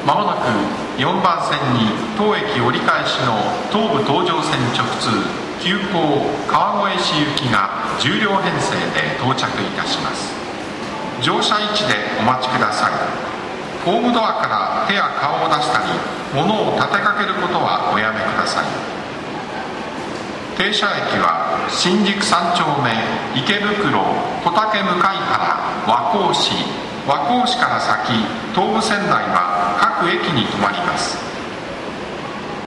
まもなく4番線に当駅折り返しの東武東上線直通急行川越市行きが10両編成で到着いたします。乗車位置でお待ちください。ホームドアから手や顔を出したり物を立てかけることはおやめください。停車駅は新宿三丁目、池袋、小竹向原、和光市から先東武線内は各駅に停まります。